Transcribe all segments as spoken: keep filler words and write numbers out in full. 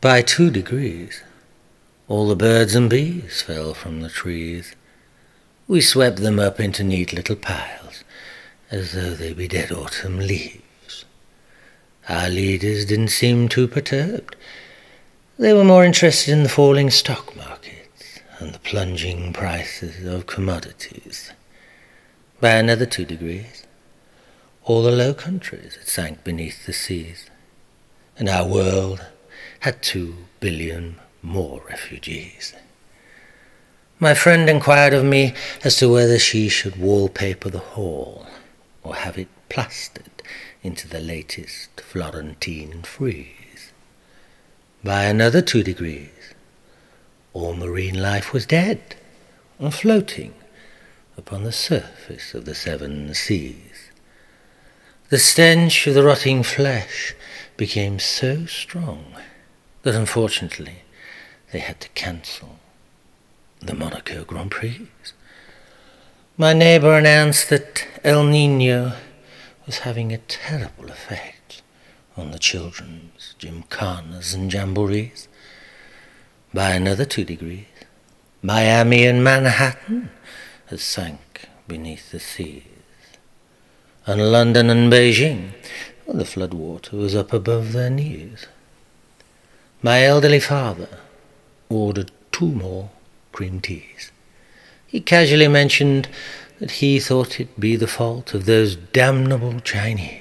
By two degrees, all the birds and bees fell from the trees. We swept them up into neat little piles, as though they be dead autumn leaves. Our leaders didn't seem too perturbed. They were more interested in the falling stock markets and the plunging prices of commodities. By another two degrees, all the low countries had sank beneath the seas, and our world had two billion more refugees. My friend inquired of me as to whether she should wallpaper the hall or have it plastered into the latest Florentine frieze. By another two degrees, all marine life was dead and floating upon the surface of the seven seas. The stench of the rotting flesh became so strong that unfortunately they had to cancel the Monaco Grand Prix. My neighbour announced that El Niño was having a terrible effect on the children's gymkhanas and jamborees. By another two degrees, Miami and Manhattan had sank beneath the seas, and London and Beijing, well, the floodwater was up above their knees. My elderly father ordered two more cream teas. He casually mentioned that he thought it be the fault of those damnable Chinese.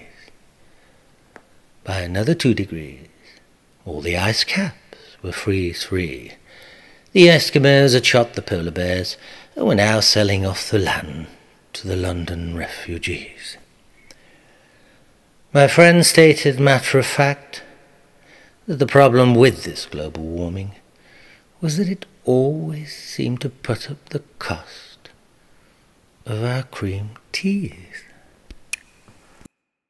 By another two degrees, all the ice caps were freeze-free. The Eskimos had shot the polar bears and were now selling off the land to the London refugees. My friend stated matter of fact that the problem with this global warming was that it always seemed to put up the cost of our cream teas.